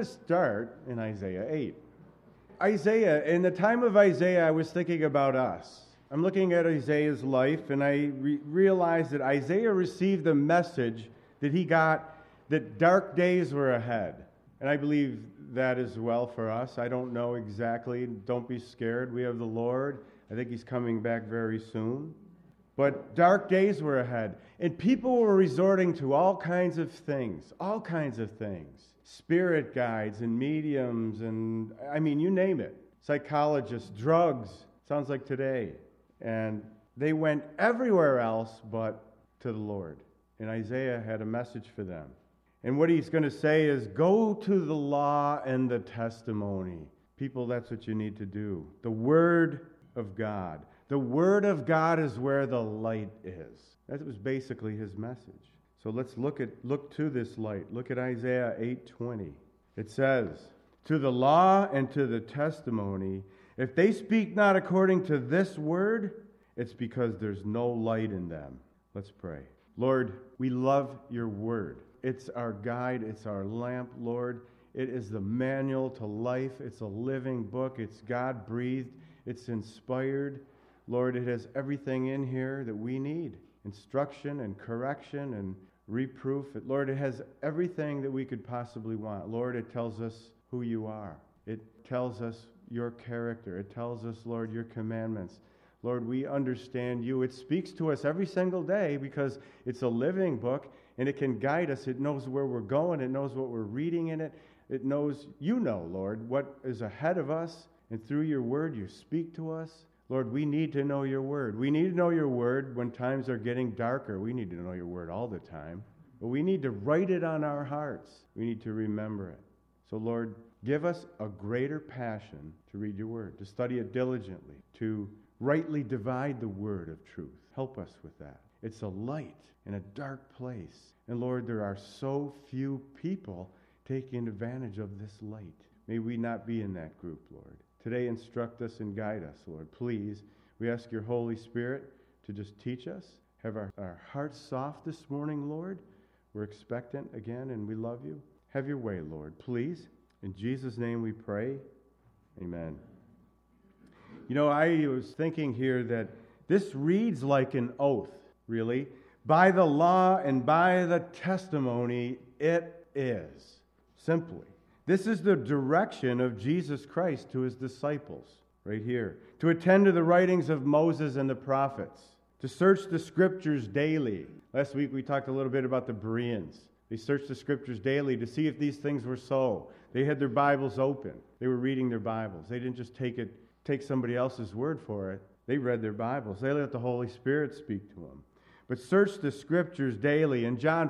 to start in Isaiah 8. Isaiah, in the time of Isaiah, I was thinking about us. I'm looking at Isaiah's life, and I realized that Isaiah received the message that he got that dark days were ahead. And I believe that as well for us. I don't know exactly. Don't be scared. We have the Lord. I think he's coming back very soon. But dark days were ahead. And people were resorting to all kinds of things. Spirit guides and mediums and, you name it. Psychologists, drugs. Sounds like today. And they went everywhere else but to the Lord. And Isaiah had a message for them. And what he's going to say is, go to the law and the testimony. People, that's what you need to do. The Word of God. The Word of God is where the light is. That was basically his message. So let's look to this light. Look at Isaiah 8:20. It says, to the law and to the testimony, if they speak not according to this word, it's because there's no light in them. Let's pray. Lord, we love your word. It's our guide. It's our lamp, Lord. It is the manual to life. It's a living book. It's God-breathed. It's inspired. Lord, it has everything in here that we need. Instruction and correction and reproof. Lord, it has everything that we could possibly want. Lord, it tells us who you are. It tells us your character. It tells us, Lord, your commandments. Lord, we understand you. It speaks to us every single day because it's a living book and it can guide us. It knows where we're going. It knows what we're reading in it. It knows, you know, Lord, what is ahead of us. And through your word, you speak to us. Lord, we need to know your word. We need to know your word when times are getting darker. We need to know your word all the time. But we need to write it on our hearts. We need to remember it. So, Lord, give us a greater passion to read your word, to study it diligently, to rightly divide the word of truth. Help us with that. It's a light in a dark place. And, Lord, there are so few people taking advantage of this light. May we not be in that group, Lord. Today, instruct us and guide us, Lord. Please, we ask your Holy Spirit to just teach us. Have our hearts soft this morning, Lord. We're expectant again, and we love you. Have your way, Lord. Please. In Jesus' name we pray. Amen. You know, I was thinking here that this reads like an oath, really. By the law and by the testimony, it is. Simply. This is the direction of Jesus Christ to his disciples, right here. To attend to the writings of Moses and the prophets. To search the scriptures daily. Last week we talked a little bit about the Bereans. They searched the scriptures daily to see if these things were so. They had their Bibles open. They were reading their Bibles. They didn't just take somebody else's word for it. They read their Bibles. They let the Holy Spirit speak to them. But search the scriptures daily. In John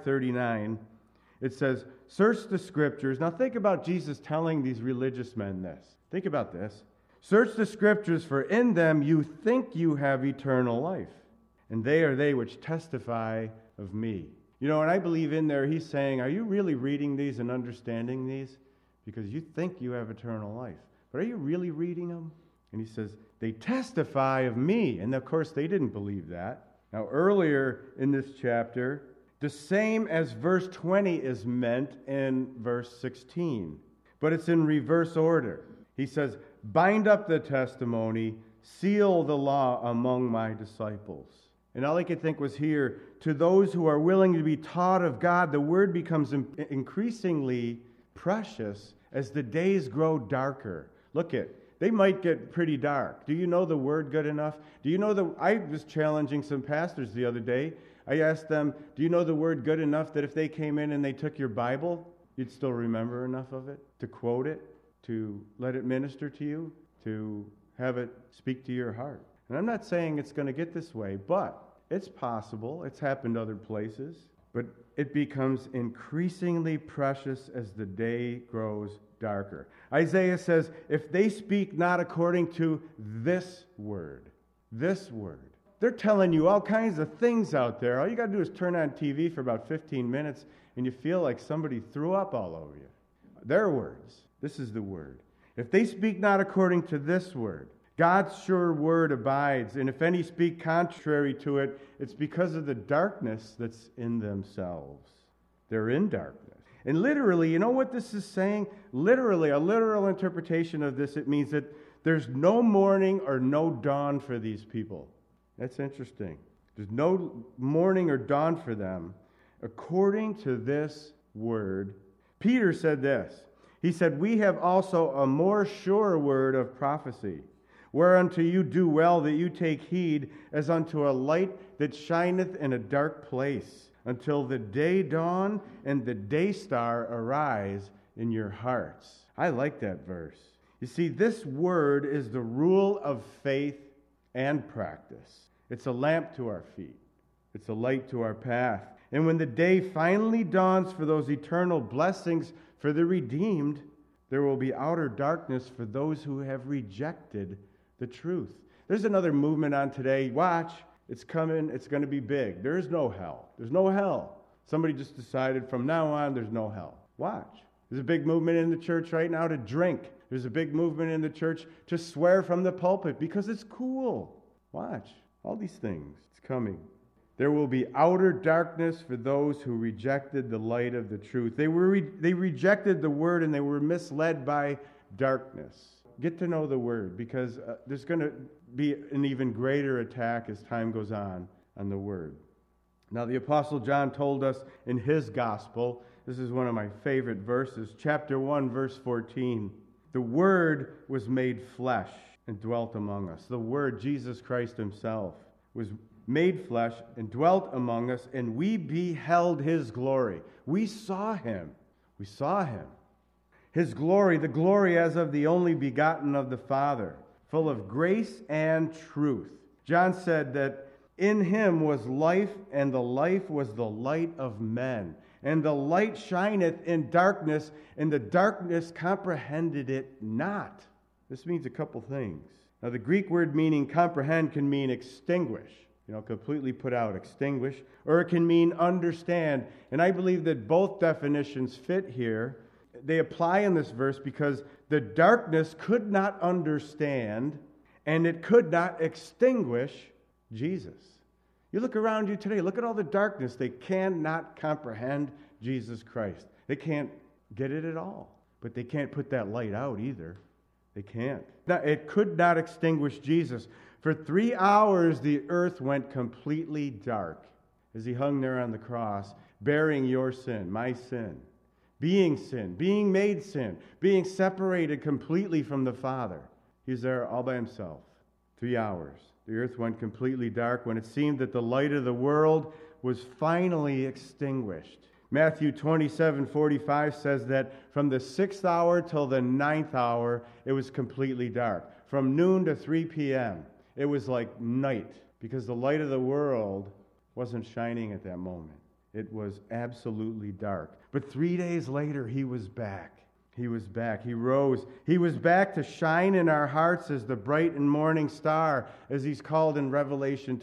5:39, it says, search the scriptures. Now think about Jesus telling these religious men this. Think about this. Search the scriptures, for in them you think you have eternal life. And they are they which testify of me. You know, and I believe in there he's saying, are you really reading these and understanding these? Because you think you have eternal life. But are you really reading them? And he says, they testify of me. And of course, they didn't believe that. Now, earlier in this chapter, the same as verse 20 is meant in verse 16. But it's in reverse order. He says, bind up the testimony, seal the law among my disciples. And all I could think was here, to those who are willing to be taught of God, the word becomes increasingly precious as the days grow darker. Look at, they might get pretty dark. Do you know the word good enough? Do you know I was challenging some pastors the other day. I asked them, do you know the word good enough that if they came in and they took your Bible, you'd still remember enough of it to quote it, to let it minister to you, to have it speak to your heart? And I'm not saying it's going to get this way, but it's possible. It's happened other places. But it becomes increasingly precious as the day grows darker. Isaiah says, if they speak not according to this word, they're telling you all kinds of things out there. All you got to do is turn on TV for about 15 minutes and you feel like somebody threw up all over you. Their words. This is the word. If they speak not according to this word, God's sure word abides, and if any speak contrary to it, it's because of the darkness that's in themselves. They're in darkness. And literally, you know what this is saying? Literally, a literal interpretation of this, it means that there's no morning or no dawn for these people. That's interesting. There's no morning or dawn for them. According to this word, Peter said this. He said, we have also a more sure word of prophecy, whereunto you do well that you take heed as unto a light that shineth in a dark place, until the day dawn and the day star arise in your hearts. I like that verse. You see, this word is the rule of faith and practice. It's a lamp to our feet. It's a light to our path. And when the day finally dawns for those eternal blessings for the redeemed, there will be outer darkness for those who have rejected the truth. There's another movement on today. Watch. It's coming. It's going to be big. There is no hell. There's no hell. Somebody just decided from now on there's no hell. Watch. There's a big movement in the church right now to drink. There's a big movement in the church to swear from the pulpit because it's cool. Watch. All these things. It's coming. There will be outer darkness for those who rejected the light of the truth. They rejected the word and they were misled by darkness. Get to know the word because there's going to be an even greater attack as time goes on the word. Now, the Apostle John told us in his gospel, this is one of my favorite verses, chapter 1, verse 14. The Word was made flesh and dwelt among us. The Word, Jesus Christ himself, was made flesh and dwelt among us, and we beheld his glory. We saw him. We saw him. His glory, the glory as of the only begotten of the Father, full of grace and truth. John said that in him was life, and the life was the light of men. And the light shineth in darkness, and the darkness comprehended it not. This means a couple things. Now, the Greek word meaning comprehend can mean extinguish. Completely put out, extinguish. Or it can mean understand. And I believe that both definitions fit here. They apply in this verse because the darkness could not understand and it could not extinguish Jesus. You look around you today, look at all the darkness. They cannot comprehend Jesus Christ. They can't get it at all. But they can't put that light out either. They can't. It could not extinguish Jesus. For 3 hours, the earth went completely dark as he hung there on the cross, bearing your sin, my sin, being made sin, being separated completely from the Father. He's there all by himself. 3 hours. The earth went completely dark when it seemed that the light of the world was finally extinguished. Matthew 27:45 says that from the 6th hour till the 9th hour, it was completely dark. From noon to 3 p.m., it was like night because the light of the world wasn't shining at that moment. It was absolutely dark. But 3 days later, he was back. He was back. He rose. He was back to shine in our hearts as the bright and morning star, as he's called in Revelation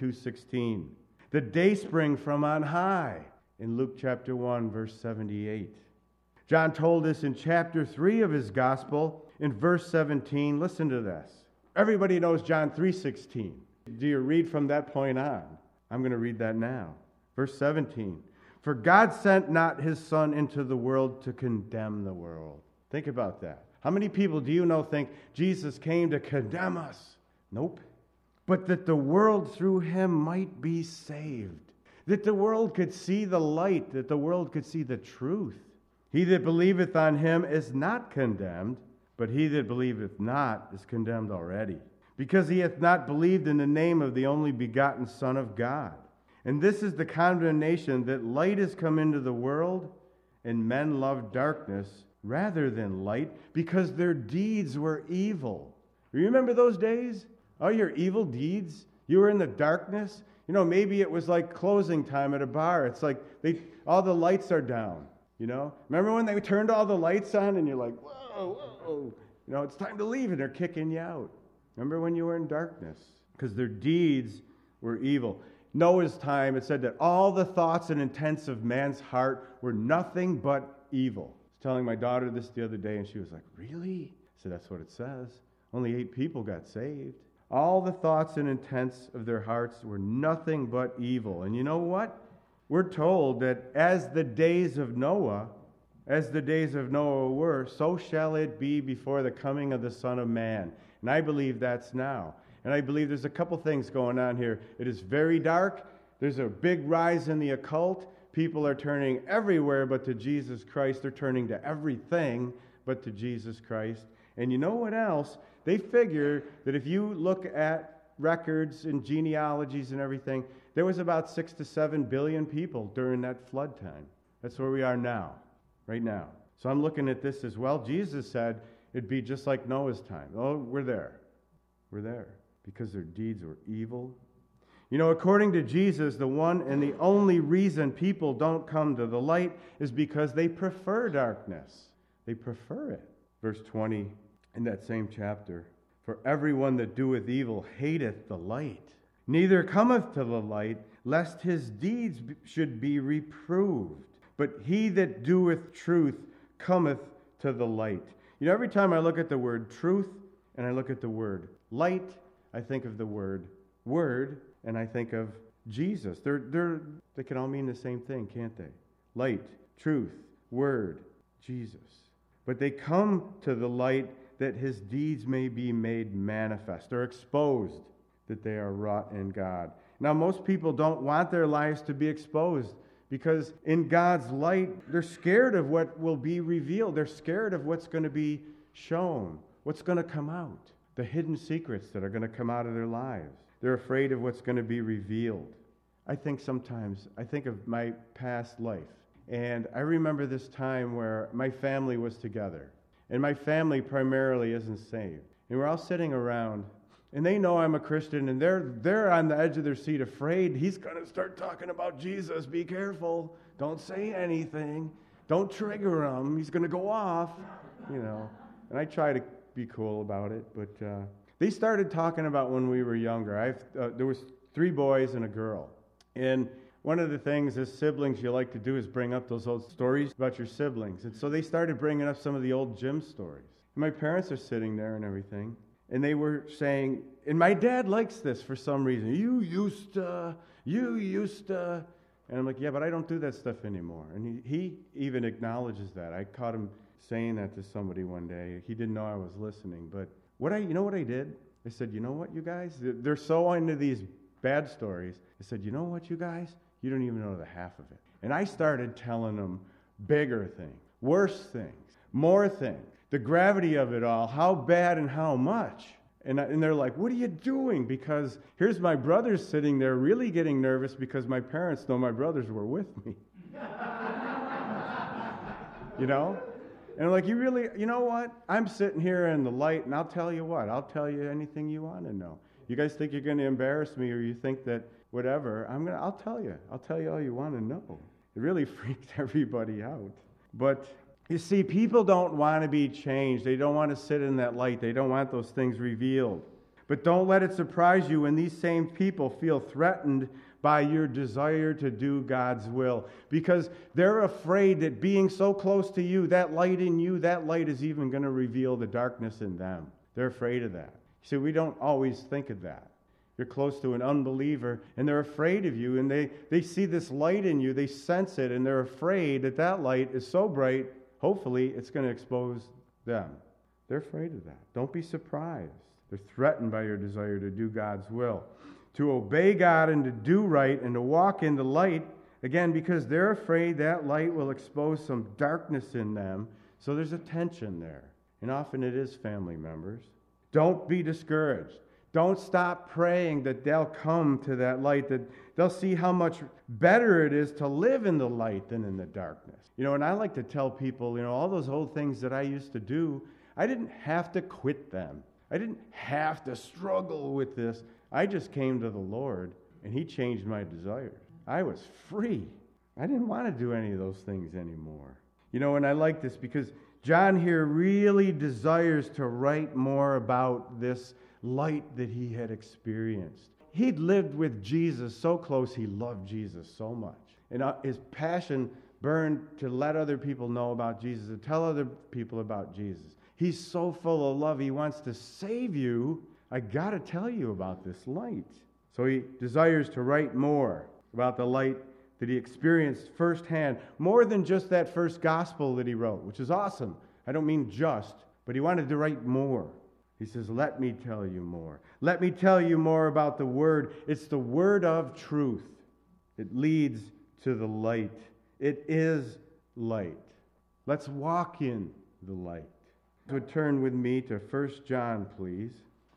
22:16. The dayspring from on high in Luke chapter 1, verse 78. John told us in chapter 3 of his gospel, in verse 17, listen to this. Everybody knows John 3:16. Do you read from that point on? I'm going to read that now. Verse 17. For God sent not his Son into the world to condemn the world. Think about that. How many people do you know think Jesus came to condemn us? Nope. But that the world through him might be saved. That the world could see the light. That the world could see the truth. He that believeth on him is not condemned, but he that believeth not is condemned already, because he hath not believed in the name of the only begotten Son of God. And this is the condemnation, that light is come into the world, and men love darkness rather than light, because their deeds were evil. Remember those days? All your evil deeds? You were in the darkness? Maybe it was like closing time at a bar. It's like all the lights are down. Remember when they turned all the lights on and you're like, whoa. It's time to leave, and they're kicking you out. Remember when you were in darkness? Because their deeds were evil. Noah's time, it said that all the thoughts and intents of man's heart were nothing but evil. I was telling my daughter this the other day, and she was like, really? I said, that's what it says. Only 8 people got saved. All the thoughts and intents of their hearts were nothing but evil. And you know what? We're told that as the days of Noah, As the days of Noah were, so shall it be before the coming of the Son of Man. And I believe that's now. And I believe there's a couple things going on here. It is very dark. There's a big rise in the occult. People are turning everywhere but to Jesus Christ. They're turning to everything but to Jesus Christ. And you know what else? They figure that if you look at records and genealogies and everything, there was about 6 to 7 billion people during that flood time. That's where we are now, right now. So I'm looking at this as well. Jesus said it'd be just like Noah's time. Oh, we're there. We're there because their deeds were evil. You know, according to Jesus, the one and the only reason people don't come to the light is because they prefer darkness. They prefer it. Verse 20 in that same chapter. For everyone that doeth evil hateth the light, neither cometh to the light, lest his deeds should be reproved. But he that doeth truth cometh to the light. You know, every time I look at the word truth and I look at the word light, I think of the word word, and I think of Jesus. They can all mean the same thing, can't they? Light, truth, word, Jesus. But they come to the light that his deeds may be made manifest or exposed, that they are wrought in God. Now, most people don't want their lives to be exposed because in God's light, they're scared of what will be revealed. They're scared of what's going to be shown, what's going to come out, the hidden secrets that are going to come out of their lives. They're afraid of what's going to be revealed. I think of my past life. And I remember this time where my family was together. And my family primarily isn't saved. And we're all sitting around. And they know I'm a Christian. And they're on the edge of their seat afraid. He's going to start talking about Jesus. Be careful. Don't say anything. Don't trigger him. He's going to go off. You know. And I try to be cool about it. But they started talking about when we were younger. There was 3 boys and a girl. And one of the things as siblings you like to do is bring up those old stories about your siblings. And so they started bringing up some of the old Jim stories. And my parents are sitting there and everything. And they were saying, and my dad likes this for some reason. You used to. And I'm like, yeah, but I don't do that stuff anymore. And he even acknowledges that. I caught him saying that to somebody one day. He didn't know I was listening. But you know what I did? I said, you know what, you guys? They're so into these bad stories. I said, you know what, you guys? You don't even know the half of it. And I started telling them bigger things, worse things, more things, the gravity of it all, how bad and how much. And they're like, what are you doing? Because here's my brothers sitting there really getting nervous because my parents know my brothers were with me. You know? And I'm like, you know what? I'm sitting here in the light, and I'll tell you what. I'll tell you anything you want to know. You guys think you're going to embarrass me, or you think that whatever, I'll tell you. I'll tell you all you want to know. It really freaked everybody out. But you see, people don't want to be changed. They don't want to sit in that light. They don't want those things revealed. But don't let it surprise you when these same people feel threatened by your desire to do God's will. Because they're afraid that being so close to you, that light in you, that light is even going to reveal the darkness in them. They're afraid of that. See, we don't always think of that. You're close to an unbeliever, and they're afraid of you, and they see this light in you, they sense it, and they're afraid that that light is so bright, hopefully it's going to expose them. They're afraid of that. Don't be surprised. They're threatened by your desire to do God's will, to obey God and to do right and to walk in the light, again, because they're afraid that light will expose some darkness in them, so there's a tension there, and often it is family members. Don't be discouraged. Don't stop praying that they'll come to that light, that they'll see how much better it is to live in the light than in the darkness. You know, and I like to tell people, all those old things that I used to do, I didn't have to quit them. I didn't have to struggle with this. I just came to the Lord, and He changed my desires. I was free. I didn't want to do any of those things anymore. And I like this because John here really desires to write more about this light that he had experienced. He'd lived with Jesus so close, he loved Jesus so much. And his passion burned to let other people know about Jesus, to tell other people about Jesus. He's so full of love, he wants to save you. I got to tell you about this light. So he desires to write more about the light that he experienced firsthand, more than just that first gospel that he wrote, which is awesome. I don't mean just, but he wanted to write more. He says, let me tell you more. Let me tell you more about the Word. It's the Word of truth. It leads to the light. It is light. Let's walk in the light. So turn with me to 1 John, please.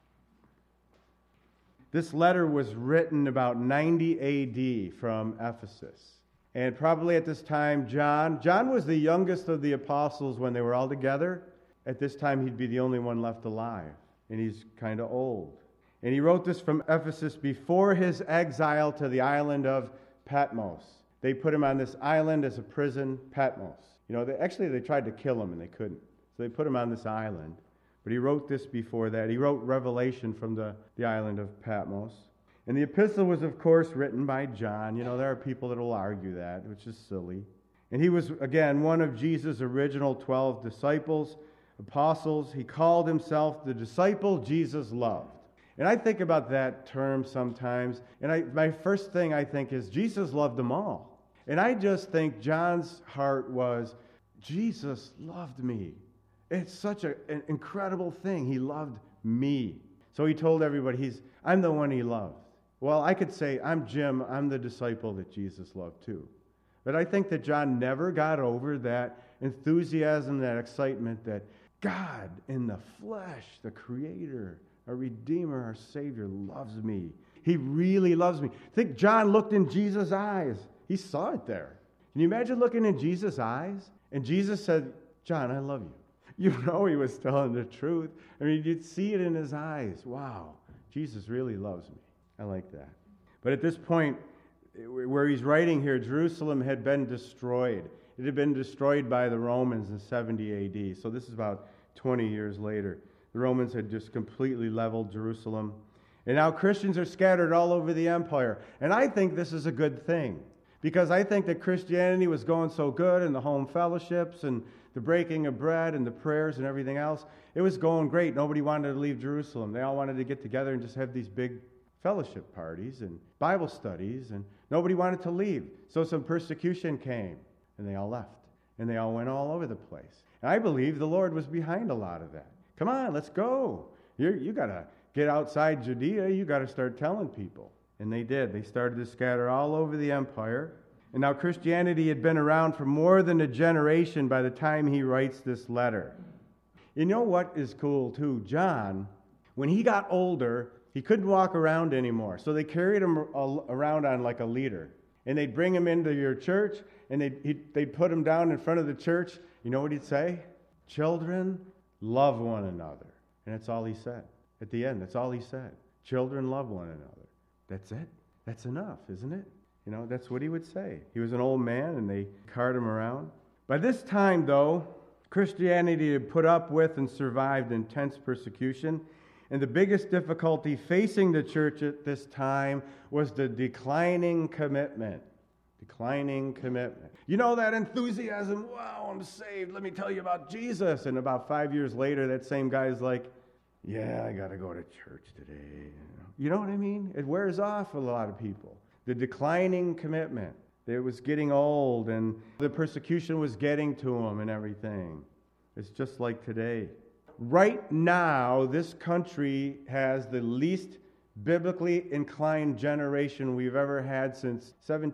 This letter was written about 90 A.D. from Ephesus. And probably at this time, John was the youngest of the apostles when they were all together. At this time, he'd be the only one left alive. And he's kind of old. And he wrote this from Ephesus before his exile to the island of Patmos. They put him on this island as a prison, Patmos. They tried to kill him and they couldn't. So they put him on this island. But he wrote this before that. He wrote Revelation from the island of Patmos. And the epistle was, of course, written by John. There are people that will argue that, which is silly. And he was, again, one of Jesus' original 12 disciples, apostles. He called himself the disciple Jesus loved. And I think about that term sometimes, and my first thing I think is Jesus loved them all. And I just think John's heart was, Jesus loved me. It's such an incredible thing. He loved me. So he told everybody, I'm the one he loved. Well, I could say, I'm Jim. I'm the disciple that Jesus loved too. But I think that John never got over that enthusiasm, that excitement that God in the flesh, the Creator, our Redeemer, our Savior, loves me. He really loves me. I think John looked in Jesus' eyes. He saw it there. Can you imagine looking in Jesus' eyes? And Jesus said, John, I love you. He was telling the truth. You'd see it in his eyes. Wow, Jesus really loves me. I like that. But at this point, where he's writing here, Jerusalem had been destroyed. It had been destroyed by the Romans in 70 A.D. So this is about 20 years later. The Romans had just completely leveled Jerusalem. And now Christians are scattered all over the empire. And I think this is a good thing. Because I think that Christianity was going so good, and the home fellowships and the breaking of bread and the prayers and everything else, it was going great. Nobody wanted to leave Jerusalem. They all wanted to get together and just have these big fellowship parties and Bible studies, and nobody wanted to leave. So some persecution came, and they all left. And they all went all over the place. And I believe the Lord was behind a lot of that. Come on, let's go. You got to get outside Judea. You got to start telling people. And they did. They started to scatter all over the empire. And now Christianity had been around for more than a generation by the time he writes this letter. You know what is cool too? John, when he got older, he couldn't walk around anymore. So they carried him around on like a leader. And they'd bring him into your church, and they'd put him down in front of the church. You know what he'd say? Children, love one another. And that's all he said. At the end, that's all he said. Children, love one another. That's it. That's enough, isn't it? That's what he would say. He was an old man, and they carted him around. By this time, though, Christianity had put up with and survived intense persecution. And the biggest difficulty facing the church at this time was the declining commitment. Declining commitment. That enthusiasm, wow, I'm saved. Let me tell you about Jesus. And about 5 years later, that same guy's like, yeah, I got to go to church today. You know what I mean? It wears off a lot of people. The declining commitment. It was getting old, and the persecution was getting to them and everything. It's just like today. Right now, this country has the least biblically inclined generation we've ever had since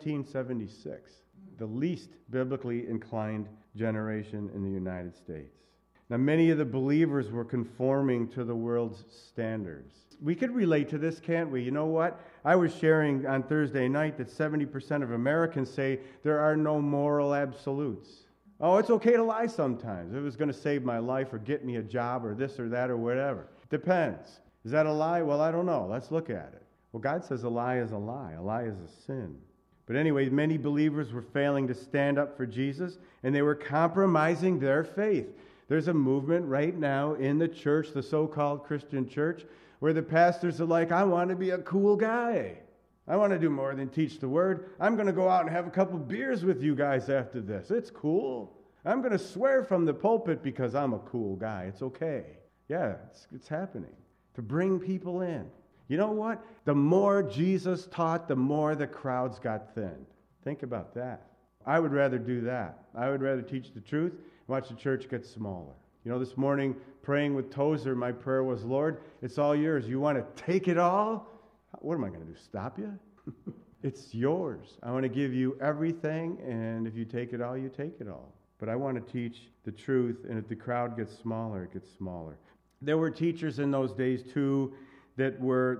1776. The least biblically inclined generation in the United States. Now, many of the believers were conforming to the world's standards. We could relate to this, can't we? You know what? I was sharing on Thursday night that 70% of Americans say there are no moral absolutes. Oh, it's okay to lie sometimes. If it was going to save my life or get me a job or this or that or whatever. Depends. Is that a lie? Well, I don't know. Let's look at it. Well, God says a lie is a lie. A lie is a sin. But anyway, many believers were failing to stand up for Jesus, and they were compromising their faith. There's a movement right now in the church, the so-called Christian church, where the pastors are like, I want to be a cool guy. I want to do more than teach the word. I'm going to go out and have a couple beers with you guys after this. It's cool. I'm going to swear from the pulpit because I'm a cool guy. It's okay. Yeah, it's happening. To bring people in. You know what? The more Jesus taught, the more the crowds got thinned. Think about that. I would rather do that. I would rather teach the truth and watch the church get smaller. You know, this morning, praying with Tozer, my prayer was, Lord, it's all yours. You want to take it all? What am I going to do, stop you? It's yours. I want to give you everything, and if you take it all, you take it all. But I want to teach the truth, and if the crowd gets smaller, it gets smaller. There were teachers in those days, too, that were,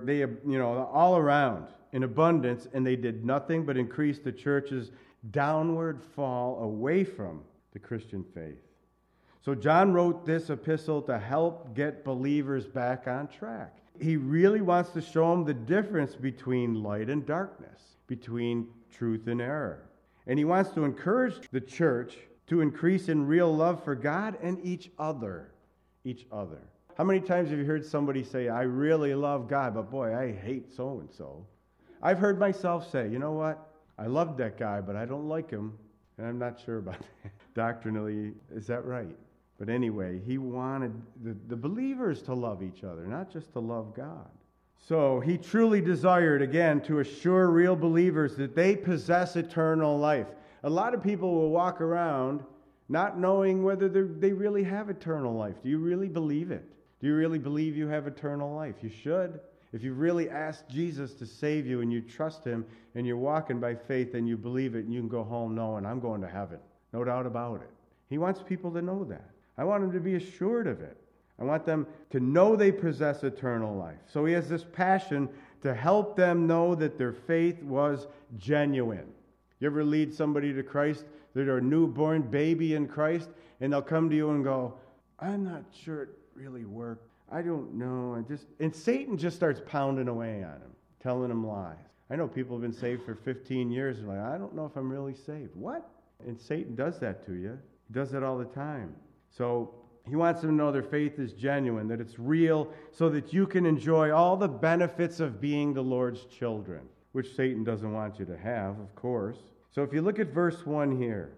all around in abundance, and they did nothing but increase the church's downward fall away from the Christian faith. So John wrote this epistle to help get believers back on track. He really wants to show them the difference between light and darkness, between truth and error. And he wants to encourage the church to increase in real love for God and each other. Each other. How many times have you heard somebody say, I really love God, but boy, I hate so-and-so? I've heard myself say, you know what? I love that guy, but I don't like him. And I'm not sure about that. Doctrinally, is that right? But anyway, he wanted the believers to love each other, not just to love God. So he truly desired, again, to assure real believers that they possess eternal life. A lot of people will walk around not knowing whether they really have eternal life. Do you really believe it? Do you really believe you have eternal life? You should. If you really ask Jesus to save you and you trust him and you're walking by faith and you believe it and you can go home knowing I'm going to heaven. No doubt about it. He wants people to know that. I want them to be assured of it. I want them to know they possess eternal life. So he has this passion to help them know that their faith was genuine. You ever lead somebody to Christ? They're a newborn baby in Christ, and they'll come to you and go, I'm not sure it really worked. I don't know. And Satan just starts pounding away on him, telling him lies. I know people have been saved for 15 years and like, I don't know if I'm really saved. What? And Satan does that to you. He does that all the time. So he wants them to know their faith is genuine, that it's real, so that you can enjoy all the benefits of being the Lord's children, which Satan doesn't want you to have, of course. So if you look at verse 1 here,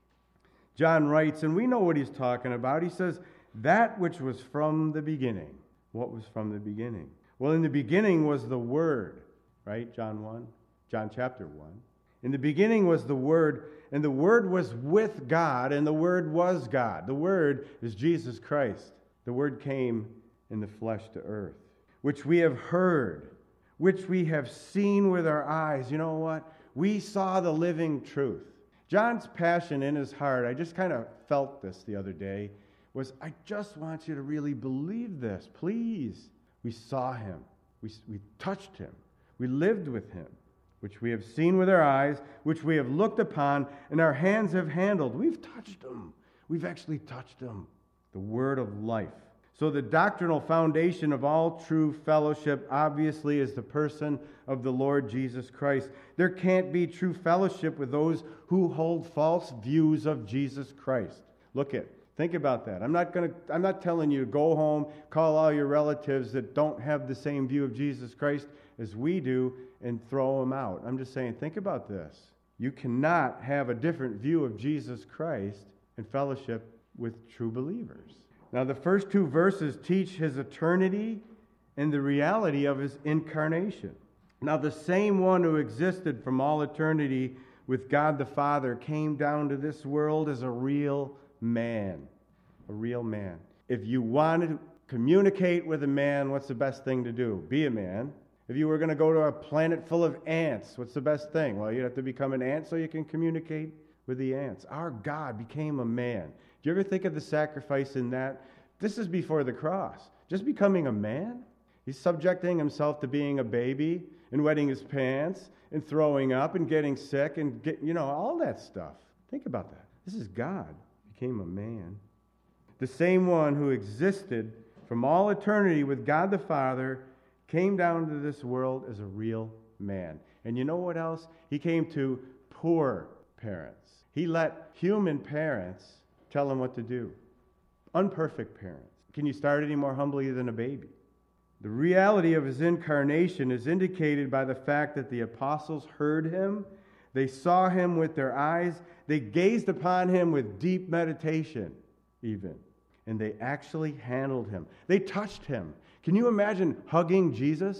John writes, and we know what he's talking about. He says, that which was from the beginning. What was from the beginning? Well, in the beginning was the Word, right? John chapter 1. In the beginning was the Word, and the Word was with God, and the Word was God. The Word is Jesus Christ. The Word came in the flesh to earth, which we have heard, which we have seen with our eyes. You know what? We saw the living truth. John's passion in his heart, I just kind of felt this the other day, was I just want you to really believe this, please. We saw him. We touched him. We lived with him, which we have seen with our eyes, which we have looked upon, and our hands have handled. We've touched him. We've actually touched him. The word of life. So the doctrinal foundation of all true fellowship obviously is the person of the Lord Jesus Christ. There can't be true fellowship with those who hold false views of Jesus Christ. Think about that. I'm not telling you to go home, call all your relatives that don't have the same view of Jesus Christ as we do and throw them out. I'm just saying, think about this. You cannot have a different view of Jesus Christ and fellowship with true believers. Now, the first two verses teach his eternity and the reality of his incarnation. Now, the same one who existed from all eternity with God the Father came down to this world as a real man. A real man. If you want to communicate with a man, what's the best thing to do? Be a man. If you were going to go to a planet full of ants, what's the best thing? Well, you'd have to become an ant so you can communicate with the ants. Our God became a man. Do you ever think of the sacrifice in that? This is before the cross. Just becoming a man. He's subjecting himself to being a baby and wetting his pants and throwing up and getting sick and all that stuff. Think about that. This is God. Became a man. The same one who existed from all eternity with God the Father came down to this world as a real man. And you know what else? He came to poor parents. He let human parents tell him what to do. Unperfect parents. Can you start any more humbly than a baby? The reality of his incarnation is indicated by the fact that the apostles heard him, they saw him with their eyes, they gazed upon him with deep meditation even, and they actually handled him. They touched him. Can you imagine hugging Jesus?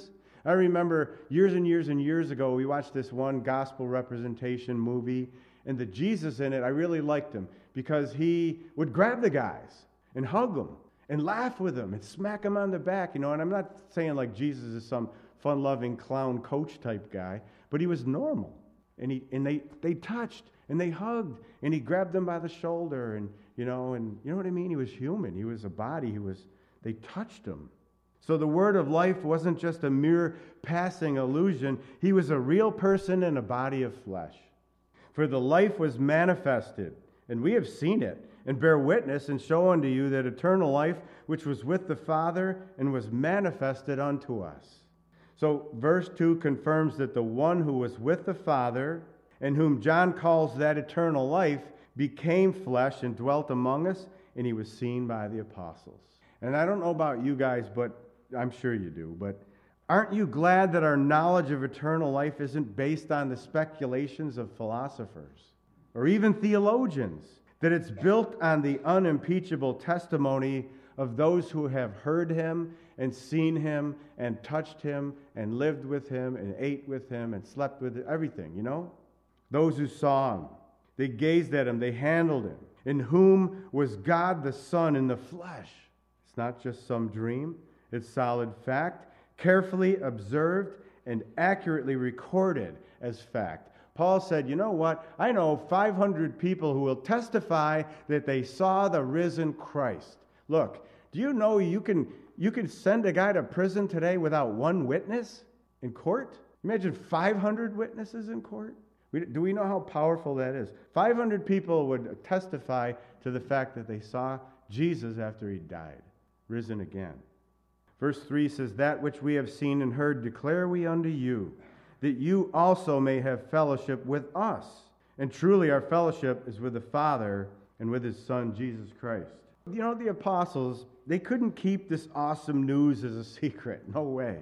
I remember years and years and years ago, we watched this one gospel representation movie, and the Jesus in it, I really liked him because he would grab the guys and hug them and laugh with them and smack them on the back, and I'm not saying like Jesus is some fun-loving clown coach type guy, but he was normal, and they touched and they hugged, and he grabbed them by the shoulder, and you know what I mean? He was human. He was a body. They touched him. So the word of life wasn't just a mere passing illusion. He was a real person in a body of flesh. For the life was manifested, and we have seen it, and bear witness and show unto you that eternal life which was with the Father and was manifested unto us. So verse 2 confirms that the one who was with the Father, and whom John calls that eternal life, became flesh and dwelt among us, and he was seen by the apostles. And I don't know about you guys, but I'm sure you do, but aren't you glad that our knowledge of eternal life isn't based on the speculations of philosophers or even theologians, that it's built on the unimpeachable testimony of those who have heard him and seen him and touched him and lived with him and ate with him and slept with him, everything, Those who saw him, they gazed at him, they handled him, in whom was God the Son in the flesh. It's not just some dream. It's solid fact, carefully observed and accurately recorded as fact. Paul said, you know what? I know 500 people who will testify that they saw the risen Christ. Look, do you know you can send a guy to prison today without one witness in court? Imagine 500 witnesses in court. Do we know how powerful that is? 500 people would testify to the fact that they saw Jesus after he died, risen again. Verse 3 says, that which we have seen and heard declare we unto you, that you also may have fellowship with us. And truly our fellowship is with the Father and with his Son, Jesus Christ. The apostles, they couldn't keep this awesome news as a secret. No way.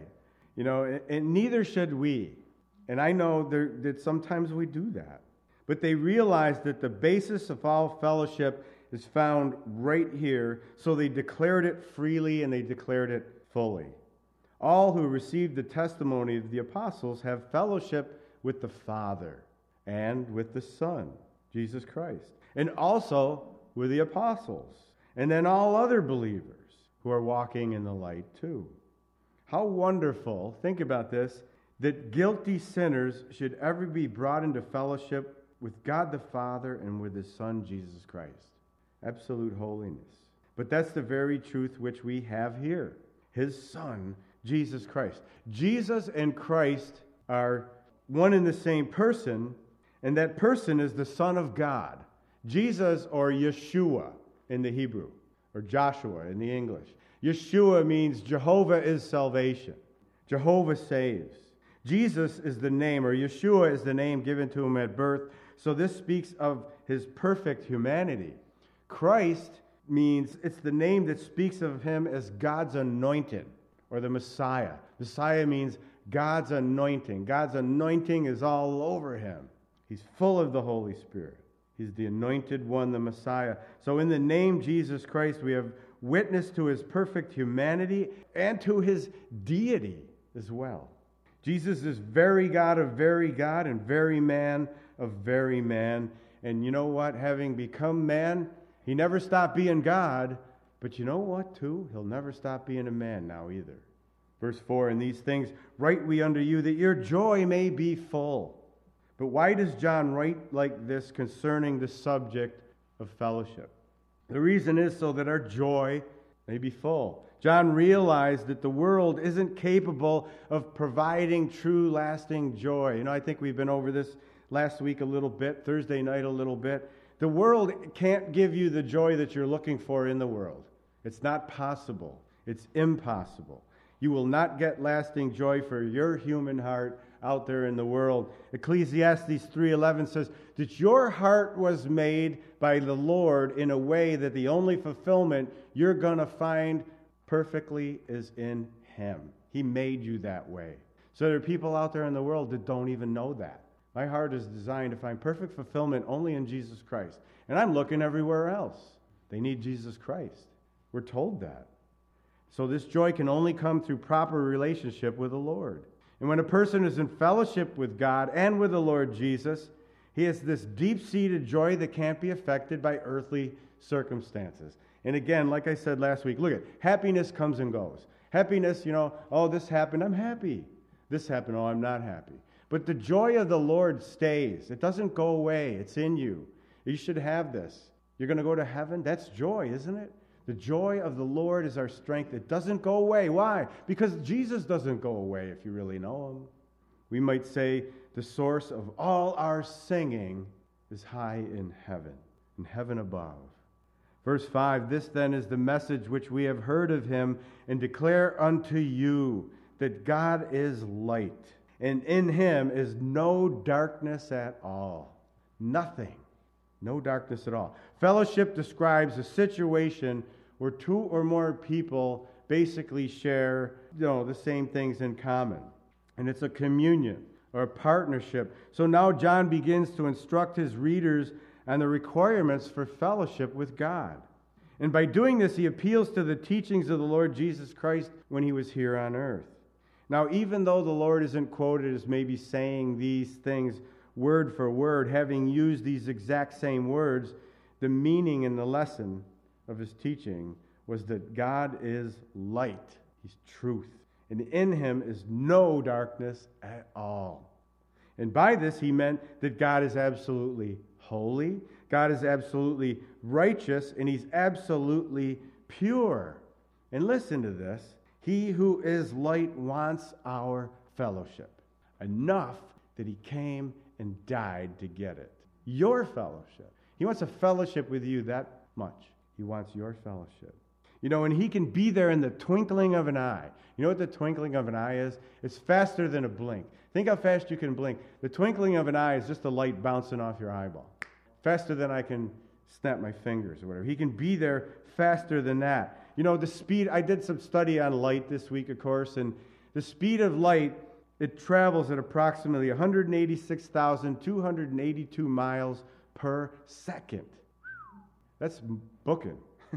And neither should we. And I know that sometimes we do that. But they realized that the basis of all fellowship is found right here, so they declared it freely and they declared it fully. All who received the testimony of the apostles have fellowship with the Father and with the Son, Jesus Christ, and also with the apostles, and then all other believers who are walking in the light too. How wonderful, think about this, that guilty sinners should ever be brought into fellowship with God the Father and with his Son, Jesus Christ. Absolute holiness. But that's the very truth which we have here. His Son, Jesus Christ. Jesus and Christ are one and the same person, and that person is the Son of God. Jesus, or Yeshua in the Hebrew, or Joshua in the English. Yeshua means Jehovah is salvation. Jehovah saves. Jesus is the name, or Yeshua is the name given to him at birth, so this speaks of his perfect humanity. Christ means it's the name that speaks of him as God's anointed, or the Messiah. Messiah means God's anointing. God's anointing is all over him. He's full of the Holy Spirit. He's the anointed one, the Messiah. So in the name Jesus Christ, we have witness to his perfect humanity and to his deity as well. Jesus is very God of very God and very man of very man. And you know what? Having become man, he never stopped being God. But you know what, too? He'll never stop being a man now either. Verse 4, and these things write we unto you, that your joy may be full. But why does John write like this concerning the subject of fellowship? The reason is so that our joy may be full. John realized that the world isn't capable of providing true, lasting joy. I think we've been over this last week a little bit, Thursday night a little bit. The world can't give you the joy that you're looking for in the world. It's not possible. It's impossible. You will not get lasting joy for your human heart out there in the world. Ecclesiastes 3:11 says that your heart was made by the Lord in a way that the only fulfillment you're going to find perfectly is in him. He made you that way. So there are people out there in the world that don't even know that. My heart is designed to find perfect fulfillment only in Jesus Christ. And I'm looking everywhere else. They need Jesus Christ. We're told that. So this joy can only come through proper relationship with the Lord. And when a person is in fellowship with God and with the Lord Jesus, he has this deep-seated joy that can't be affected by earthly circumstances. And again, like I said last week, look at happiness comes and goes. Happiness, oh, this happened, I'm happy. This happened, oh, I'm not happy. But the joy of the Lord stays. It doesn't go away. It's in you. You should have this. You're going to go to heaven? That's joy, isn't it? The joy of the Lord is our strength. It doesn't go away. Why? Because Jesus doesn't go away if you really know him. We might say the source of all our singing is high in heaven above. Verse 5, this then is the message which we have heard of him and declare unto you, that God is light, and in him is no darkness at all. Nothing. No darkness at all. Fellowship describes a situation where two or more people basically share, the same things in common. And it's a communion or a partnership. So now John begins to instruct his readers on the requirements for fellowship with God. And by doing this, he appeals to the teachings of the Lord Jesus Christ when he was here on earth. Now, even though the Lord isn't quoted as maybe saying these things word for word, having used these exact same words, the meaning and the lesson of his teaching was that God is light. He's truth. And in him is no darkness at all. And by this, he meant that God is absolutely holy, God is absolutely righteous, and he's absolutely pure. And listen to this. He who is light wants our fellowship, enough that he came and died to get it. Your fellowship. He wants a fellowship with you that much. He wants your fellowship. And he can be there in the twinkling of an eye. You know what the twinkling of an eye is? It's faster than a blink. Think how fast you can blink. The twinkling of an eye is just a light bouncing off your eyeball. Faster than I can snap my fingers or whatever. He can be there faster than that. The speed, I did some study on light this week, of course, and the speed of light, it travels at approximately 186,282 miles per second. That's booking.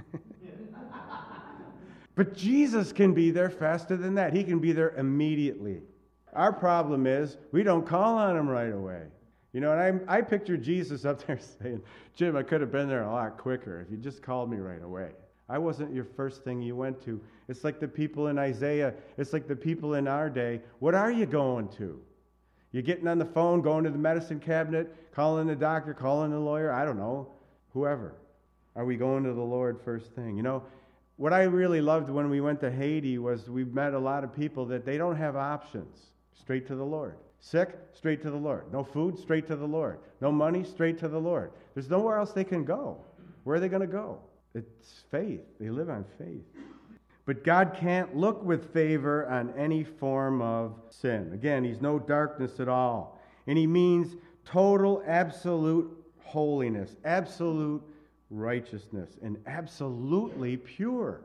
But Jesus can be there faster than that. He can be there immediately. Our problem is we don't call on him right away. And I picture Jesus up there saying, Jim, I could have been there a lot quicker if you just called me right away. I wasn't your first thing you went to. It's like the people in Isaiah. It's like the people in our day. What are you going to? You getting on the phone, going to the medicine cabinet, calling the doctor, calling the lawyer? I don't know. Whoever. Are we going to the Lord first thing? What I really loved when we went to Haiti was we met a lot of people that they don't have options. Straight to the Lord. Sick? Straight to the Lord. No food? Straight to the Lord. No money? Straight to the Lord. There's nowhere else they can go. Where are they going to go? It's faith. They live on faith. But God can't look with favor on any form of sin. Again, he's no darkness at all. And he means total, absolute holiness, absolute righteousness, and absolutely pure.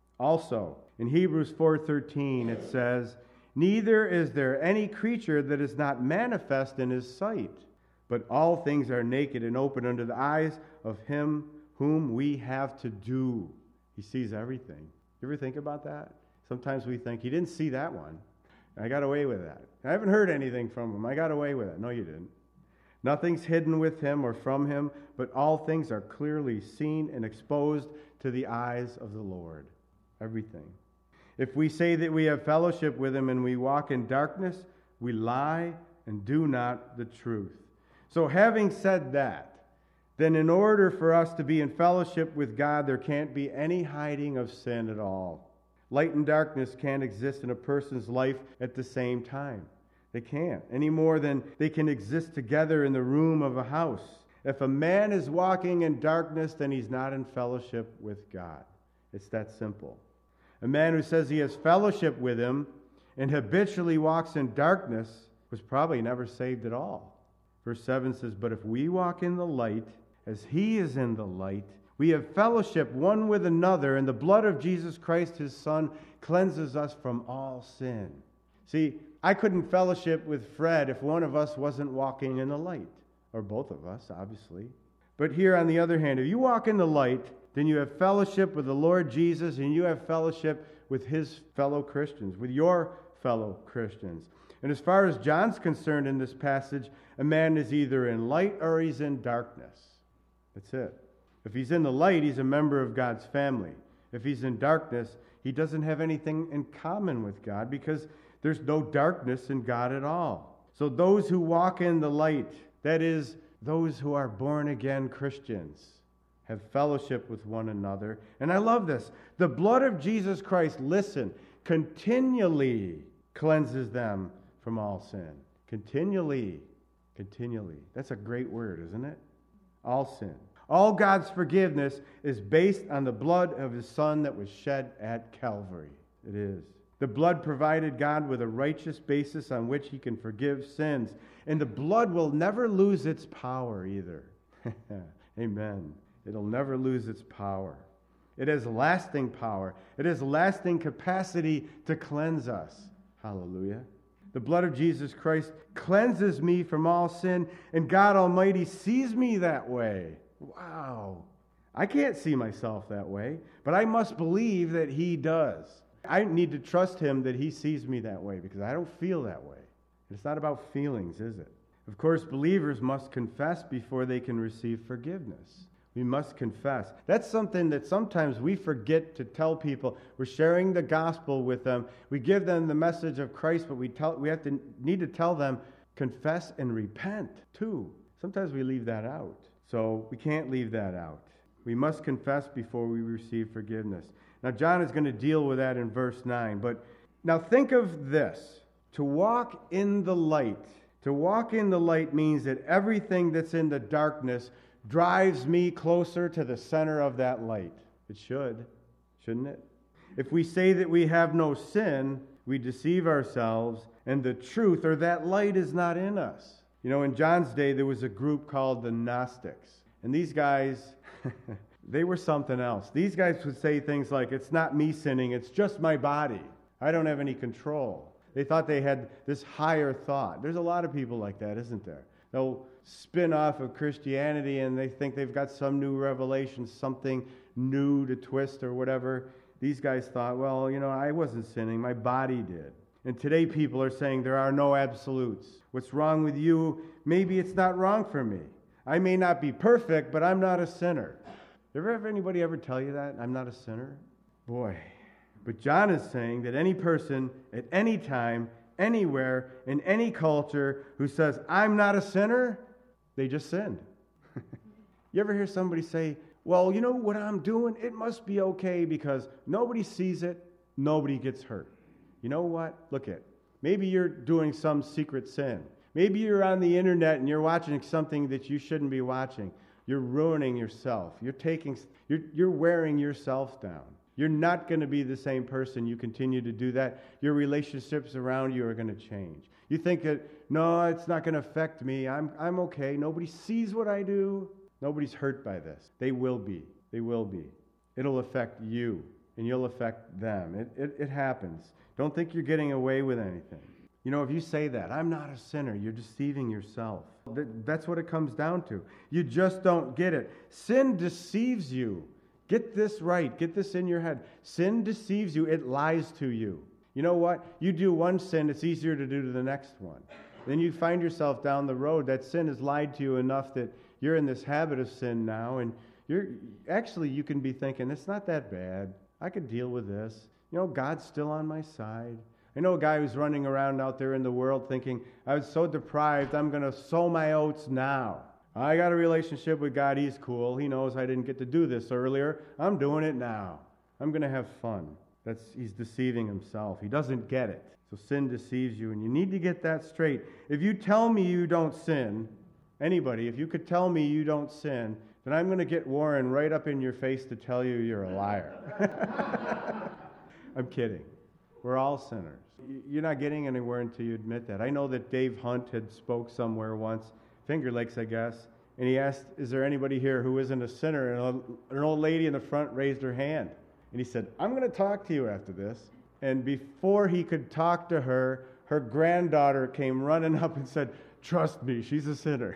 Also, in Hebrews 4:13, it says, neither is there any creature that is not manifest in his sight, but all things are naked and open under the eyes of him whom we have to do. He sees everything. You ever think about that? Sometimes we think, he didn't see that one. I got away with that. I haven't heard anything from him. I got away with it. No, you didn't. Nothing's hidden with him or from him, but all things are clearly seen and exposed to the eyes of the Lord. Everything. If we say that we have fellowship with him and we walk in darkness, we lie and do not the truth. So having said that, then in order for us to be in fellowship with God, there can't be any hiding of sin at all. Light and darkness can't exist in a person's life at the same time. They can't, any more than they can exist together in the room of a house. If a man is walking in darkness, then he's not in fellowship with God. It's that simple. A man who says he has fellowship with him and habitually walks in darkness was probably never saved at all. Verse 7 says, but if we walk in the light, as he is in the light, we have fellowship one with another, and the blood of Jesus Christ, his Son, cleanses us from all sin. See, I couldn't fellowship with Fred if one of us wasn't walking in the light, or both of us, obviously. But here, on the other hand, if you walk in the light, then you have fellowship with the Lord Jesus, and you have fellowship with his fellow Christians, with your fellow Christians. And as far as John's concerned in this passage, a man is either in light or he's in darkness. That's it. If he's in the light, he's a member of God's family. If he's in darkness, he doesn't have anything in common with God because there's no darkness in God at all. So those who walk in the light, that is, those who are born-again Christians, have fellowship with one another. And I love this. The blood of Jesus Christ, listen, continually cleanses them from all sin. Continually. That's a great word, isn't it? All sin. All God's forgiveness is based on the blood of His Son that was shed at Calvary. It is. The blood provided God with a righteous basis on which He can forgive sins. And the blood will never lose its power either. Amen. It'll never lose its power. It has lasting power. It has lasting capacity to cleanse us. Hallelujah. The blood of Jesus Christ cleanses me from all sin, and God Almighty sees me that way. Wow. I can't see myself that way, but I must believe that He does. I need to trust Him that He sees me that way because I don't feel that way. It's not about feelings, is it? Of course, believers must confess before they can receive forgiveness. We must confess. That's something that sometimes we forget to tell people. We're sharing the gospel with them. We give them the message of Christ, but we need to tell them, confess and repent too. Sometimes we leave that out. So we can't leave that out. We must confess before we receive forgiveness. Now, John is going to deal with that in verse 9. But now think of this. To walk in the light. To walk in the light means that everything that's in the darkness drives me closer to the center of that light. It should, shouldn't it? If we say that we have no sin, we deceive ourselves, and the truth, or that light, is not in us. You know, in John's day, there was a group called the Gnostics. And these guys, they were something else. These guys would say things like, it's not me sinning, it's just my body. I don't have any control. They thought they had this higher thought. There's a lot of people like that, isn't there? They'll spin off of Christianity and they think they've got some new revelation, something new to twist or whatever. These guys thought, well, you know, I wasn't sinning, my body did. And today people are saying there are no absolutes. What's wrong with you? Maybe it's not wrong for me. I may not be perfect, but I'm not a sinner. Ever anybody ever tell you that? I'm not a sinner? Boy. But John is saying that any person at any time, anywhere, in any culture who says, I'm not a sinner, they just sinned. You ever hear somebody say, well, you know what I'm doing? It must be okay because nobody sees it, nobody gets hurt. You know what? Look at, maybe you're doing some secret sin. Maybe you're on the internet and you're watching something that you shouldn't be watching. You're ruining yourself. You're wearing yourself down. You're not going to be the same person. You continue to do that. Your relationships around you are going to change. You think that, no, it's not going to affect me. I'm okay. Nobody sees what I do. Nobody's hurt by this. They will be. They will be. It'll affect you, and you'll affect them. It happens. Don't think you're getting away with anything. You know, if you say that, I'm not a sinner, you're deceiving yourself. That's what it comes down to. You just don't get it. Sin deceives you. Get this right. Get this in your head. Sin deceives you. It lies to you. You know what? You do one sin, it's easier to do to the next one. Then you find yourself down the road. That sin has lied to you enough that you're in this habit of sin now, and you can be thinking, it's not that bad. I could deal with this. You know, God's still on my side. I know a guy who's running around out there in the world thinking, I was so deprived, I'm going to sow my oats now. I got a relationship with God. He's cool. He knows I didn't get to do this earlier. I'm doing it now. I'm going to have fun. He's deceiving himself. He doesn't get it. So sin deceives you, and you need to get that straight. If you tell me you don't sin, anybody, if you could tell me you don't sin, then I'm going to get Warren right up in your face to tell you you're a liar. I'm kidding. We're all sinners. You're not getting anywhere until you admit that. I know that Dave Hunt had spoke somewhere once, Finger Lakes, I guess, and he asked, is there anybody here who isn't a sinner? And an old lady in the front raised her hand. And he said, I'm going to talk to you after this. And before he could talk to her, her granddaughter came running up and said, trust me, she's a sinner.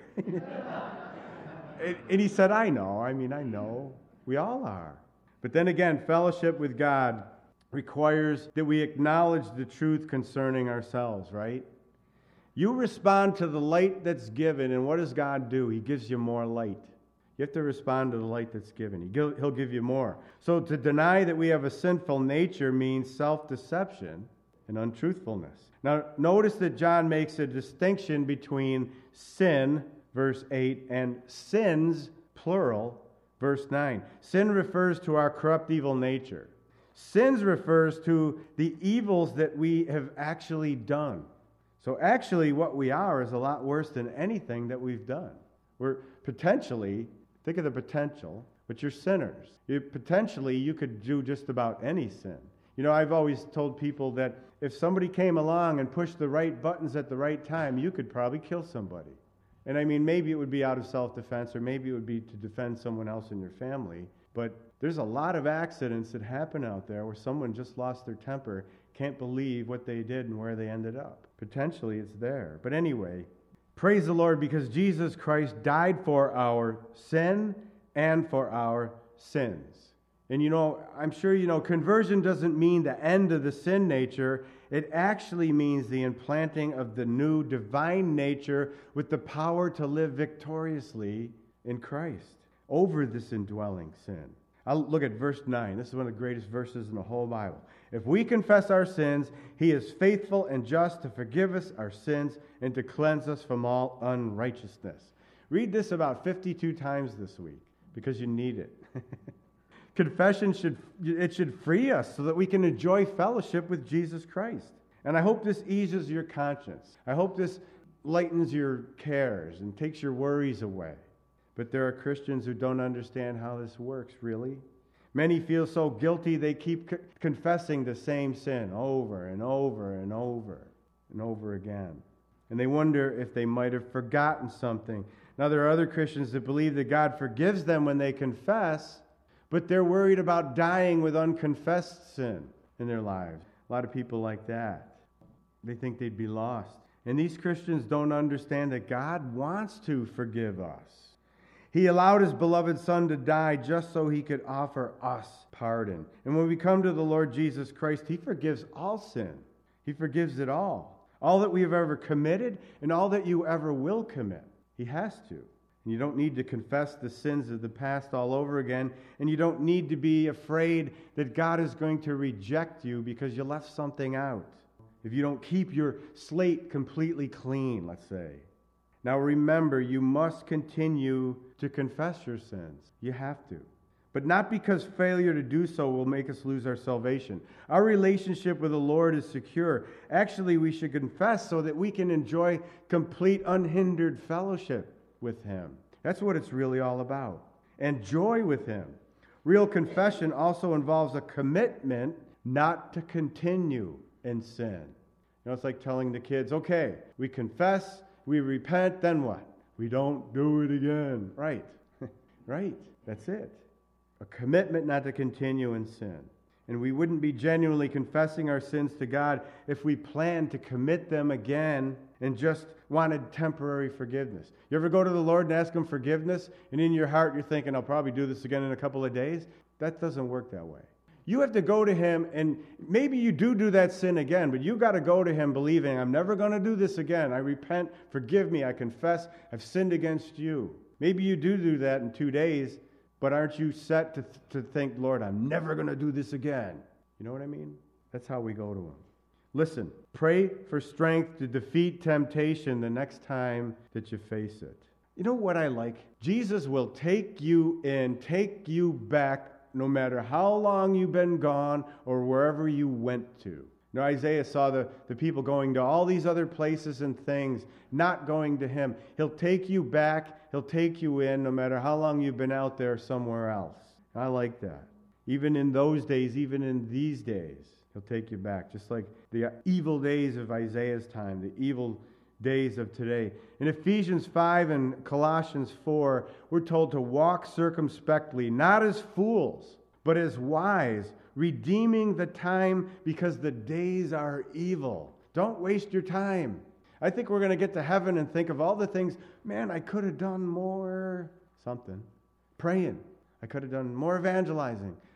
And he said, I know. I know. We all are. But then again, fellowship with God requires that we acknowledge the truth concerning ourselves, right? You respond to the light that's given, and what does God do? He gives you more light. You have to respond to the light that's given. He'll give you more. So to deny that we have a sinful nature means self-deception and untruthfulness. Now, notice that John makes a distinction between sin, verse 8, and sins, plural, verse 9. Sin refers to our corrupt, evil nature. Sins refers to the evils that we have actually done. So actually what we are is a lot worse than anything that we've done. We're potentially, think of the potential, but you're sinners. Potentially you could do just about any sin. You know, I've always told people that if somebody came along and pushed the right buttons at the right time, you could probably kill somebody. And I mean, maybe it would be out of self-defense, or maybe it would be to defend someone else in your family. But there's a lot of accidents that happen out there where someone just lost their temper, can't believe what they did and where they ended up. Potentially it's there. But anyway, praise the Lord, because Jesus Christ died for our sin and for our sins. And you know, I'm sure you know, conversion doesn't mean the end of the sin nature. It actually means the implanting of the new divine nature with the power to live victoriously in Christ over this indwelling sin. I'll look at verse 9. This is one of the greatest verses in the whole Bible. If we confess our sins, He is faithful and just to forgive us our sins and to cleanse us from all unrighteousness. Read this about 52 times this week because you need it. Confession should free us so that we can enjoy fellowship with Jesus Christ. And I hope this eases your conscience. I hope this lightens your cares and takes your worries away. But there are Christians who don't understand how this works, really. Many feel so guilty they keep confessing the same sin over and over and over and over again. And they wonder if they might have forgotten something. Now, there are other Christians that believe that God forgives them when they confess, but they're worried about dying with unconfessed sin in their lives. A lot of people like that. They think they'd be lost. And these Christians don't understand that God wants to forgive us. He allowed His beloved Son to die just so He could offer us pardon. And when we come to the Lord Jesus Christ, He forgives all sin. He forgives it all. All that we have ever committed and all that you ever will commit. He has to. And you don't need to confess the sins of the past all over again. And you don't need to be afraid that God is going to reject you because you left something out. If you don't keep your slate completely clean, let's say. Now remember, you must continue to confess your sins. You have to. But not because failure to do so will make us lose our salvation. Our relationship with the Lord is secure. Actually, we should confess so that we can enjoy complete, unhindered fellowship with Him. That's what it's really all about. And joy with Him. Real confession also involves a commitment not to continue in sin. You know, it's like telling the kids, okay, we confess, we repent, then what? We don't do it again. Right. Right. That's it. A commitment not to continue in sin. And we wouldn't be genuinely confessing our sins to God if we planned to commit them again and just wanted temporary forgiveness. You ever go to the Lord and ask Him forgiveness, and in your heart you're thinking, I'll probably do this again in a couple of days? That doesn't work that way. You have to go to Him, and maybe you do that sin again, but you got to go to Him believing, I'm never going to do this again. I repent, forgive me, I confess, I've sinned against you. Maybe you do that in 2 days, but aren't you set to think, Lord, I'm never going to do this again? You know what I mean? That's how we go to Him. Listen, pray for strength to defeat temptation the next time that you face it. You know what I like? Jesus will take you in, take you back, no matter how long you've been gone or wherever you went to. You know, Isaiah saw the people going to all these other places and things, not going to Him. He'll take you back. He'll take you in no matter how long you've been out there somewhere else. I like that. Even in those days, even in these days, He'll take you back. Just like the evil days of Isaiah's time, the evil days of today. In Ephesians 5 and Colossians 4, we're told to walk circumspectly, not as fools, but as wise, redeeming the time because the days are evil. Don't waste your time. I think we're going to get to heaven and think of all the things, man, I could have done more something. Praying. I could have done more evangelizing.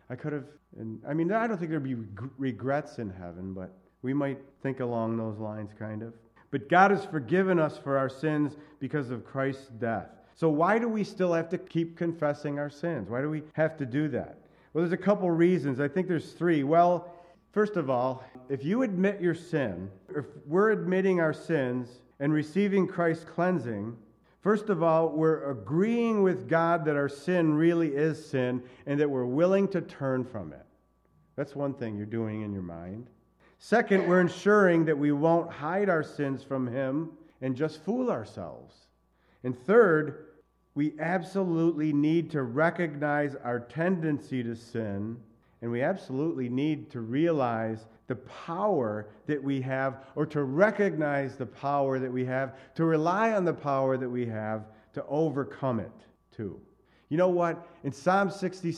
I could have, and I mean, I don't think there'd be regrets in heaven, but we might think along those lines, kind of. But God has forgiven us for our sins because of Christ's death. So why do we still have to keep confessing our sins? Why do we have to do that? Well, there's a couple reasons. I think there's three. Well, first of all, if you admit your sin, if we're admitting our sins and receiving Christ's cleansing, first of all, we're agreeing with God that our sin really is sin and that we're willing to turn from it. That's one thing you're doing in your mind. Second, we're ensuring that we won't hide our sins from Him and just fool ourselves. And third, we absolutely need to recognize our tendency to sin, and we absolutely need to realize the power that we have, or to recognize the power that we have, to rely on the power that we have to overcome it too. You know what? In Psalm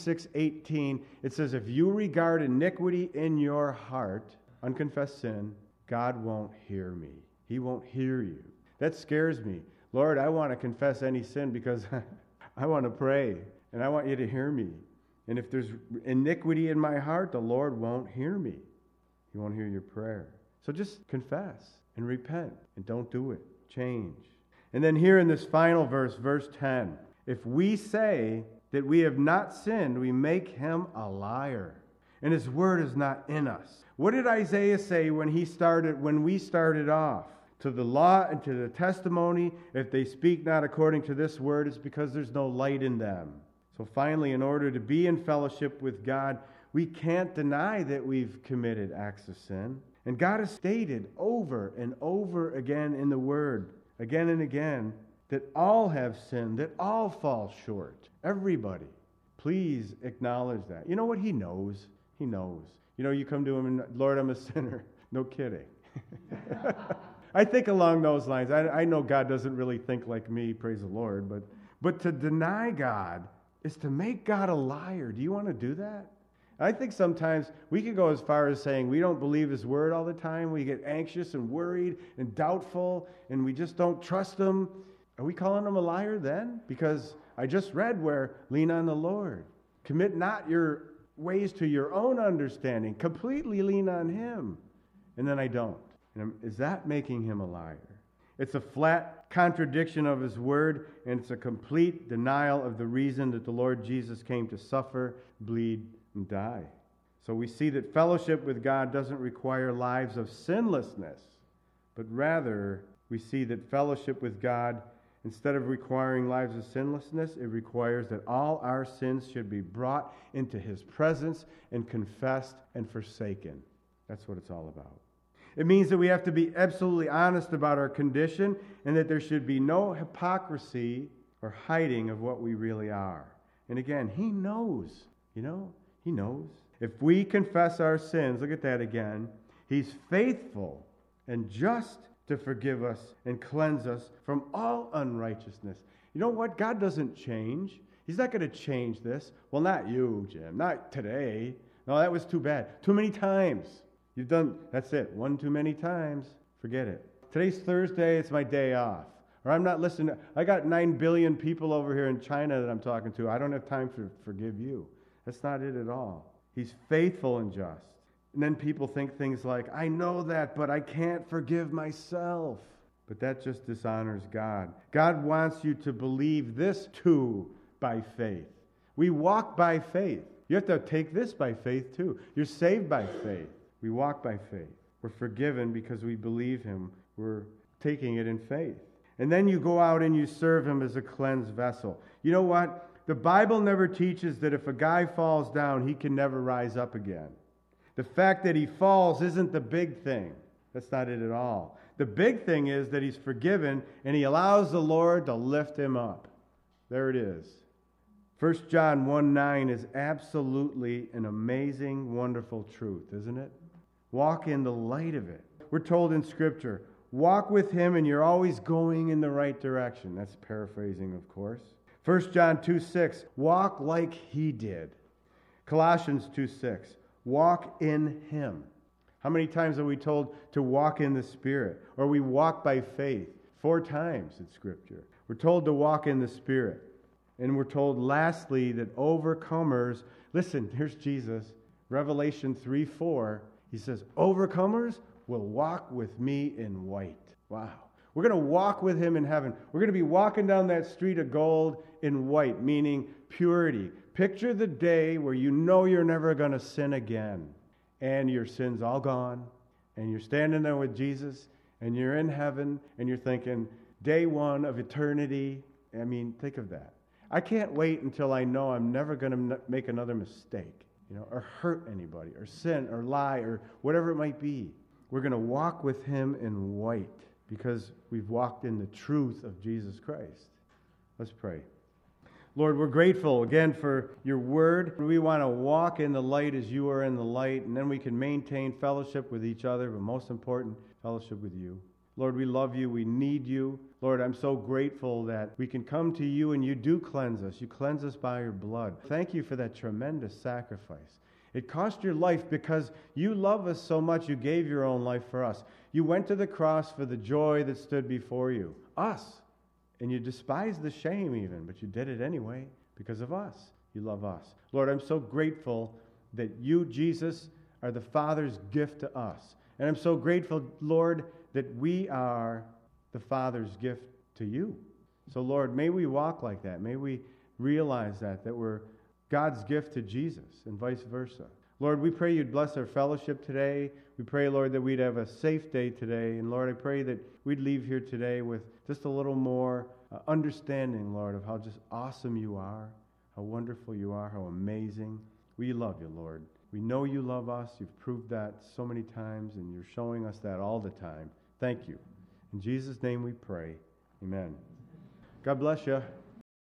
66:18, it says, if you regard iniquity in your heart, unconfessed sin, God won't hear me. He won't hear you. That scares me. Lord, I want to confess any sin because I want to pray, and I want you to hear me. And if there's iniquity in my heart, the Lord won't hear me. He won't hear your prayer. So just confess and repent, and don't do it. Change. And then here in this final verse, verse 10, if we say that we have not sinned, we make Him a liar, and His word is not in us. What did Isaiah say when we started off? To the law and to the testimony, if they speak not according to this word, it's because there's no light in them. So finally, in order to be in fellowship with God, we can't deny that we've committed acts of sin. And God has stated over and over again in the Word, again and again, that all have sinned, that all fall short. Everybody. Please acknowledge that. You know what? He knows. He knows. You know, you come to Him and, Lord, I'm a sinner. No kidding. I think along those lines. I know God doesn't really think like me, praise the Lord, but to deny God is to make God a liar. Do you want to do that? I think sometimes we can go as far as saying we don't believe His word all the time. We get anxious and worried and doubtful, and we just don't trust Him. Are we calling Him a liar then? Because I just read where lean on the Lord. Commit not your ways to your own understanding. Completely lean on Him. And then I don't. And is that making Him a liar? It's a flat contradiction of His word, and it's a complete denial of the reason that the Lord Jesus came to suffer, bleed, and die. So we see that fellowship with God doesn't require lives of sinlessness, but rather we see that fellowship with God, instead of requiring lives of sinlessness, it requires that all our sins should be brought into His presence and confessed and forsaken. That's what it's all about. It means that we have to be absolutely honest about our condition, and that there should be no hypocrisy or hiding of what we really are. And again, He knows, He knows. If we confess our sins, look at that again, He's faithful and just to forgive us and cleanse us from all unrighteousness. You know what? God doesn't change. He's not going to change this. Well, not you, Jim. Not today. No, that was too bad. Too many times. You've done, that's it. One too many times. Forget it. Today's Thursday. It's my day off. Or I'm not listening. I got 9 billion people over here in China that I'm talking to. I don't have time to forgive you. That's not it at all. He's faithful and just. And then people think things like, I know that, but I can't forgive myself. But that just dishonors God. God wants you to believe this too by faith. We walk by faith. You have to take this by faith too. You're saved by faith. We walk by faith. We're forgiven because we believe Him. We're taking it in faith. And then you go out and you serve Him as a cleansed vessel. You know what? The Bible never teaches that if a guy falls down, he can never rise up again. The fact that he falls isn't the big thing. That's not it at all. The big thing is that he's forgiven and he allows the Lord to lift him up. There it is. 1 John 1:9 is absolutely an amazing, wonderful truth, isn't it? Walk in the light of it. We're told in Scripture, walk with Him and you're always going in the right direction. That's paraphrasing, of course. 1 John 2:6, walk like He did. Colossians 2:6, walk in Him. How many times are we told to walk in the Spirit? Or we walk by faith? 4 times in Scripture. We're told to walk in the Spirit. And we're told lastly that overcomers, listen, here's Jesus, Revelation 3:4. He says, overcomers will walk with me in white. Wow. We're going to walk with him in heaven. We're going to be walking down that street of gold in white, meaning purity. Picture the day where you know you're never going to sin again, and your sin's all gone, and you're standing there with Jesus, and you're in heaven, and you're thinking, day one of eternity. I mean, think of that. I can't wait until I know I'm never going to make another mistake, or hurt anybody, or sin, or lie, or whatever it might be. We're going to walk with him in white because we've walked in the truth of Jesus Christ. Let's pray. Lord, we're grateful again for your word. We want to walk in the light as you are in the light, and then we can maintain fellowship with each other, but most important, fellowship with you. Lord, we love you. We need you. Lord, I'm so grateful that we can come to you and you do cleanse us. You cleanse us by your blood. Thank you for that tremendous sacrifice. It cost your life because you love us so much you gave your own life for us. You went to the cross for the joy that stood before you, us. And you despised the shame even, but you did it anyway because of us. You love us. Lord, I'm so grateful that you, Jesus, are the Father's gift to us. And I'm so grateful, Lord, that we are the Father's gift to you. So, Lord, may we walk like that. May we realize that we're God's gift to Jesus and vice versa. Lord, we pray you'd bless our fellowship today. We pray, Lord, that we'd have a safe day today. And Lord, I pray that we'd leave here today with just a little more understanding, Lord, of how just awesome you are, how wonderful you are, how amazing. We love you, Lord. We know you love us. You've proved that so many times, and you're showing us that all the time. Thank you. In Jesus' name we pray. Amen. God bless you.